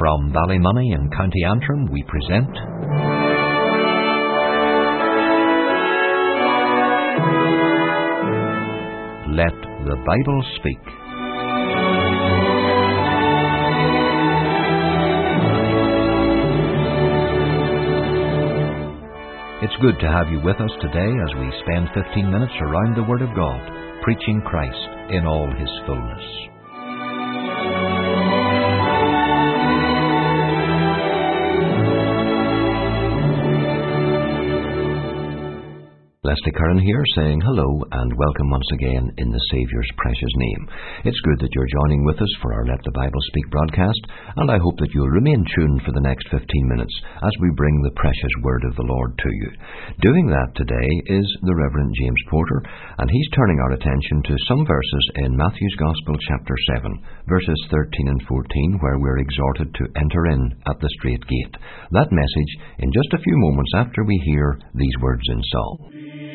From Ballymoney in County Antrim, we present Let the Bible Speak. It's good to have you with us today as we spend 15 minutes around the Word of God, preaching Christ in all His fullness. Leslie Curran here, saying hello and welcome once again in the Saviour's precious name. It's good that you're joining with us for our Let the Bible Speak broadcast, and I hope that you'll remain tuned for the next 15 minutes as we bring the precious Word of the Lord to you. Doing that today is the Reverend James Porter, and he's turning our attention to some verses in Matthew's Gospel chapter 7, verses 13 and 14, where we're exhorted to enter in at the strait gate. That message in just a few moments after we hear these words in song.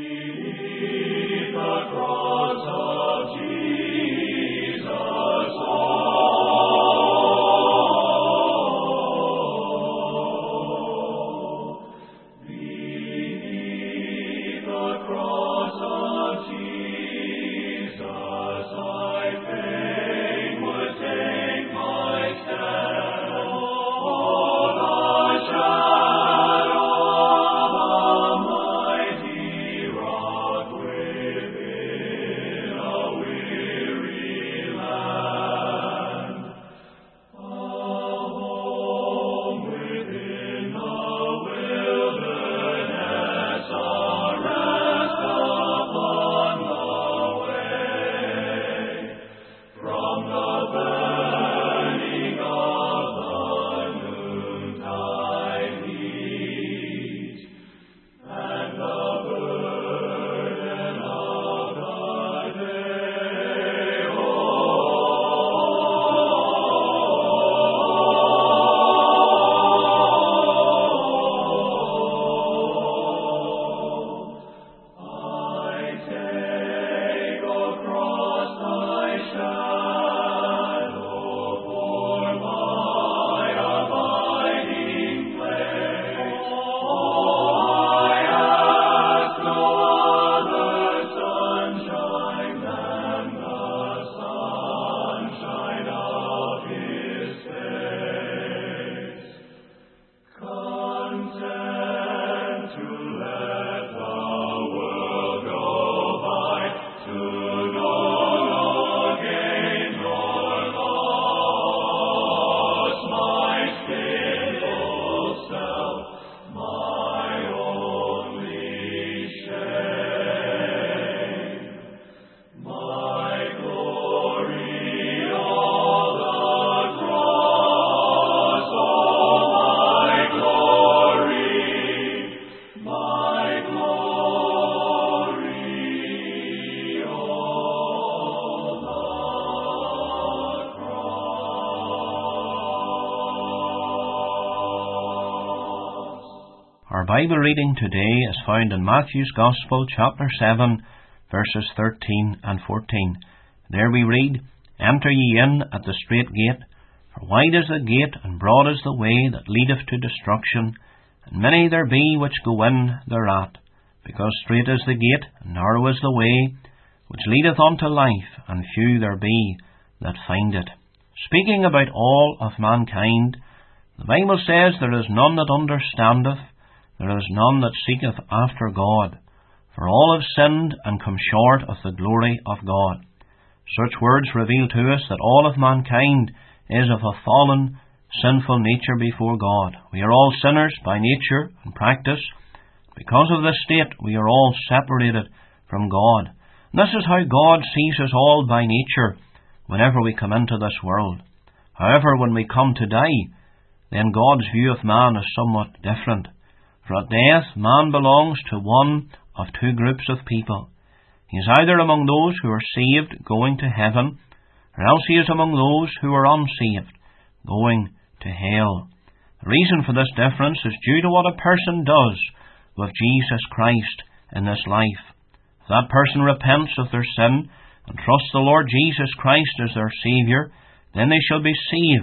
Our Bible reading today is found in Matthew's Gospel, chapter 7, verses 13 and 14. There we read, Enter ye in at the strait gate, for wide is the gate, and broad is the way that leadeth to destruction, and many there be which go in thereat. Because strait is the gate, and narrow is the way, which leadeth unto life, and few there be that find it. Speaking about all of mankind, the Bible says, There is none that understandeth, there is none that seeketh after God, for all have sinned and come short of the glory of God. Such words reveal to us that all of mankind is of a fallen, sinful nature before God. We are all sinners by nature and practice. Because of this state, we are all separated from God. And this is how God sees us all by nature whenever we come into this world. However, when we come to die, then God's view of man is somewhat different. For at death, man belongs to one of two groups of people. He is either among those who are saved, going to heaven, or else he is among those who are unsaved, going to hell. The reason for this difference is due to what a person does with Jesus Christ in this life. If that person repents of their sin and trusts the Lord Jesus Christ as their Saviour, then they shall be saved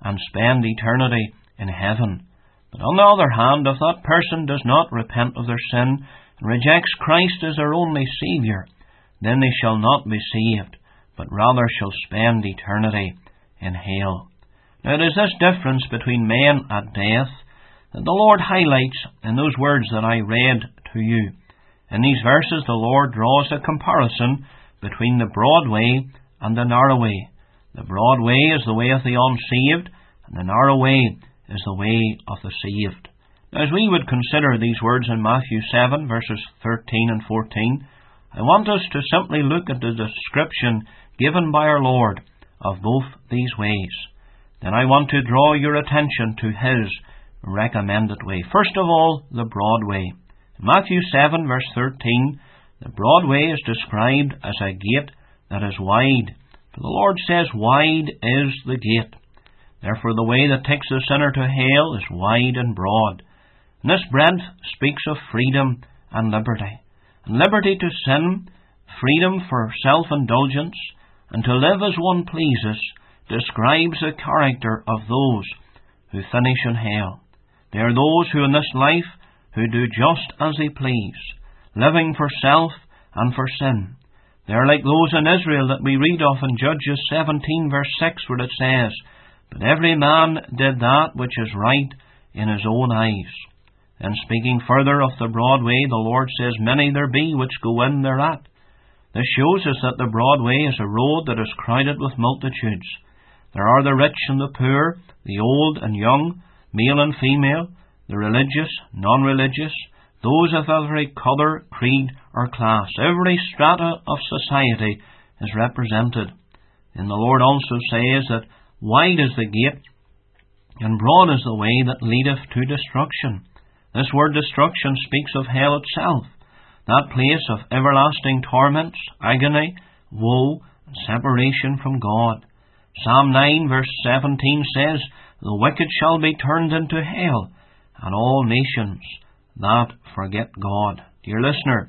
and spend eternity in heaven. But on the other hand, if that person does not repent of their sin and rejects Christ as their only Saviour, then they shall not be saved, but rather shall spend eternity in hell. Now it is this difference between men at death that the Lord highlights in those words that I read to you. In these verses the Lord draws a comparison between the broad way and the narrow way. The broad way is the way of the unsaved, and the narrow way is the way of the saved. Now, as we would consider these words in Matthew 7, verses 13 and 14, I want us to simply look at the description given by our Lord of both these ways. Then I want to draw your attention to His recommended way. First of all, the broad way. In Matthew 7, verse 13, the broad way is described as a gate that is wide. For the Lord says, "Wide is the gate." Therefore the way that takes the sinner to hell is wide and broad. And this breadth speaks of freedom and liberty. And liberty to sin, freedom for self-indulgence, and to live as one pleases, describes the character of those who finish in hell. They are those who in this life who do just as they please, living for self and for sin. They are like those in Israel that we read of in Judges 17 verse 6, where it says, "But every man did that which is right in his own eyes." And speaking further of the broad way, the Lord says, "Many there be which go in thereat." This shows us that the broad way is a road that is crowded with multitudes. There are the rich and the poor, the old and young, male and female, the religious, non-religious, those of every colour, creed or class. Every strata of society is represented. And the Lord also says that wide is the gate, and broad is the way that leadeth to destruction. This word destruction speaks of hell itself, that place of everlasting torments, agony, woe, and separation from God. Psalm 9 verse 17 says, "The wicked shall be turned into hell, and all nations that forget God." Dear listener,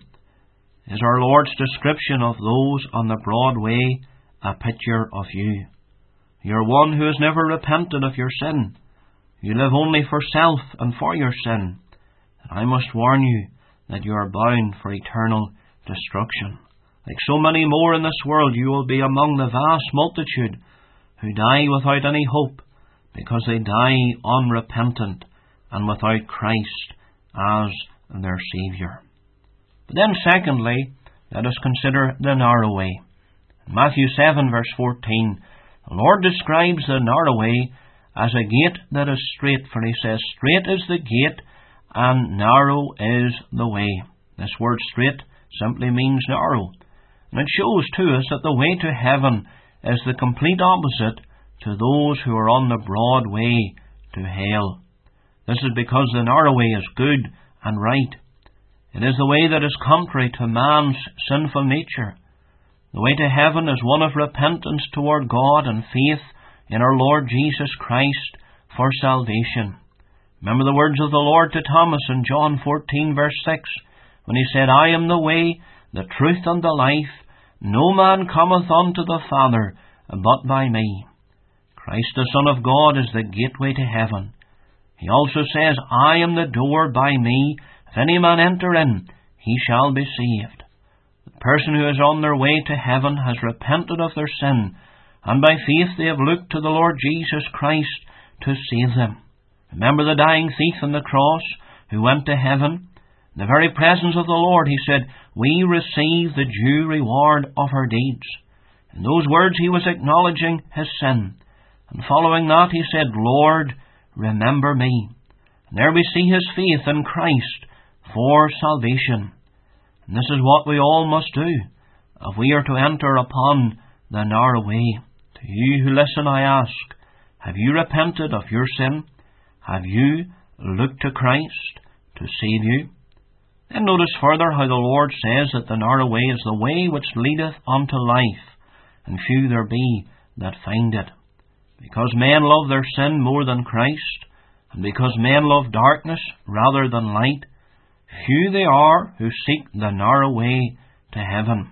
is our Lord's description of those on the broad way a picture of you? You're one who has never repented of your sin. You live only for self and for your sin. And I must warn you that you are bound for eternal destruction. Like so many more in this world, you will be among the vast multitude who die without any hope, because they die unrepentant and without Christ as their Saviour. But then secondly, let us consider the narrow way. In Matthew 7 verse 14, the Lord describes the narrow way as a gate that is straight, for He says, "Straight is the gate, and narrow is the way." This word straight simply means narrow. And it shows to us that the way to heaven is the complete opposite to those who are on the broad way to hell. This is because the narrow way is good and right. It is the way that is contrary to man's sinful nature. The way to heaven is one of repentance toward God and faith in our Lord Jesus Christ for salvation. Remember the words of the Lord to Thomas in John 14 verse 6, when He said, "I am the way, the truth, and the life. No man cometh unto the Father but by me." Christ the Son of God is the gateway to heaven. He also says, "I am the door. By me, if any man enter in, he shall be saved." The person who is on their way to heaven has repented of their sin, and by faith they have looked to the Lord Jesus Christ to save them. Remember the dying thief on the cross who went to heaven? In the very presence of the Lord, he said, "We receive the due reward of our deeds." In those words he was acknowledging his sin. And following that he said, "Lord, remember me." And there we see his faith in Christ for salvation. And this is what we all must do if we are to enter upon the narrow way. To you who listen, I ask, have you repented of your sin? Have you looked to Christ to save you? Then notice further how the Lord says that the narrow way is the way which leadeth unto life, and few there be that find it. Because men love their sin more than Christ, and because men love darkness rather than light, few they are who seek the narrow way to heaven.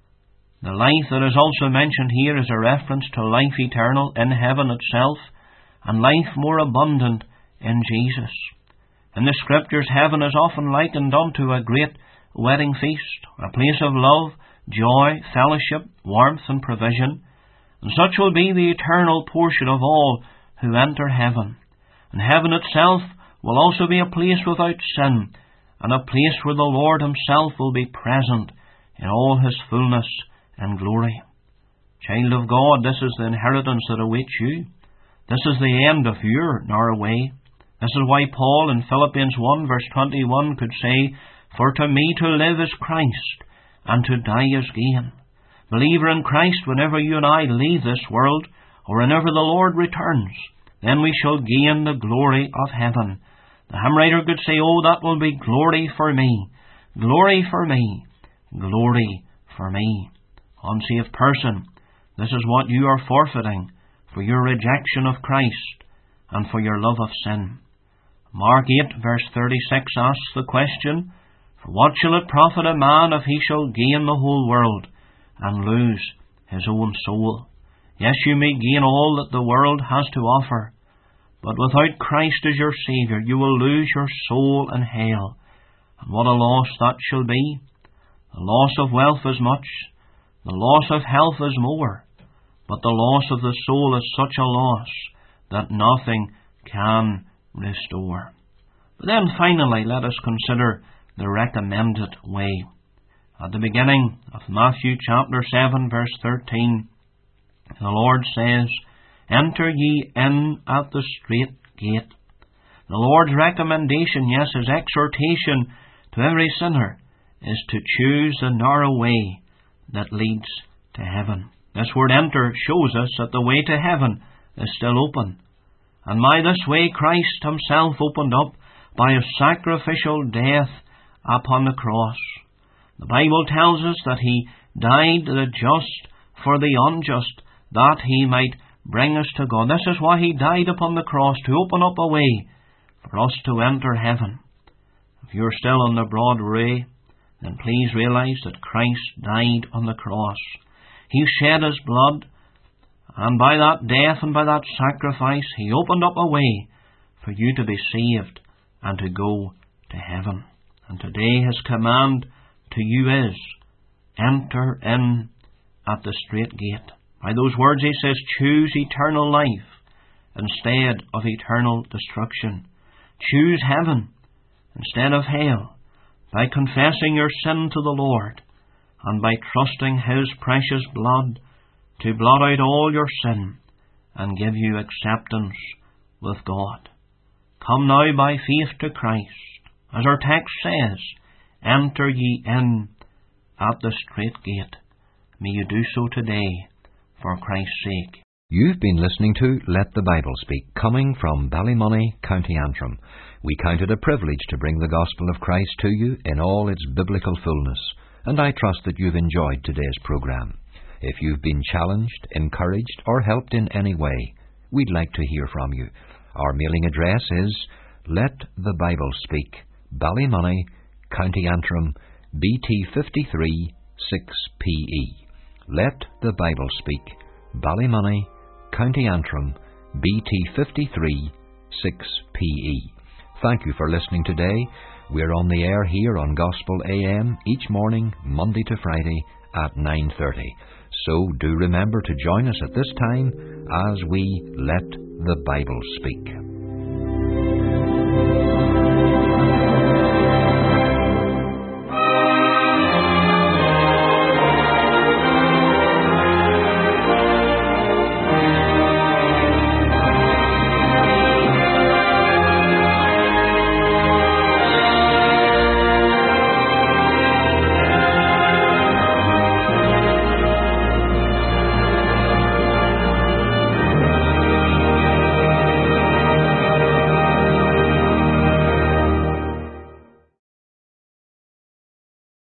The life that is also mentioned here is a reference to life eternal in heaven itself, and life more abundant in Jesus. In the Scriptures, heaven is often likened unto a great wedding feast, a place of love, joy, fellowship, warmth, and provision. And such will be the eternal portion of all who enter heaven. And heaven itself will also be a place without sin, and a place where the Lord Himself will be present in all His fullness and glory. Child of God, this is the inheritance that awaits you. This is the end of your narrow way. This is why Paul in Philippians 1 verse 21 could say, "For to me to live is Christ, and to die is gain." Believer in Christ, whenever you and I leave this world, or whenever the Lord returns, then we shall gain the glory of heaven. The hymn writer could say, "Oh, that will be glory for me, glory for me, glory for me." Unsaved person, this is what you are forfeiting for your rejection of Christ and for your love of sin. Mark 8 verse 36 asks the question, "For what shall it profit a man if he shall gain the whole world and lose his own soul?" Yes, you may gain all that the world has to offer, but without Christ as your Saviour, you will lose your soul in hell. And what a loss that shall be. The loss of wealth is much, the loss of health is more, but the loss of the soul is such a loss that nothing can restore. But then finally, let us consider the recommended way. At the beginning of Matthew chapter 7 verse 13, the Lord says, "Enter ye in at the strait gate." The Lord's recommendation, yes, His exhortation to every sinner, is to choose the narrow way that leads to heaven. This word enter shows us that the way to heaven is still open. And by this way Christ Himself opened up by His sacrificial death upon the cross. The Bible tells us that He died the just for the unjust, that He might bring us to God. This is why He died upon the cross, to open up a way for us to enter heaven. If you're still on the broad way, then please realize that Christ died on the cross. He shed His blood, and by that death and by that sacrifice, He opened up a way for you to be saved and to go to heaven. And today His command to you is, enter in at the strait gate. By those words He says, choose eternal life instead of eternal destruction. Choose heaven instead of hell by confessing your sin to the Lord and by trusting His precious blood to blot out all your sin and give you acceptance with God. Come now by faith to Christ. As our text says, enter ye in at the strait gate. May you do so today for Christ's sake. You've been listening to Let the Bible Speak, coming from Ballymoney, County Antrim. We count it a privilege to bring the gospel of Christ to you in all its biblical fullness, and I trust that you've enjoyed today's programme. If you've been challenged, encouraged, or helped in any way, we'd like to hear from you. Our mailing address is Let the Bible Speak, Ballymoney, County Antrim, BT 53 6PE. Let the Bible Speak, Ballymoney, County Antrim, BT 53 6PE. Thank you for listening today. We're on the air here on Gospel AM each morning, Monday to Friday at 9:30. So do remember to join us at this time as we Let the Bible Speak.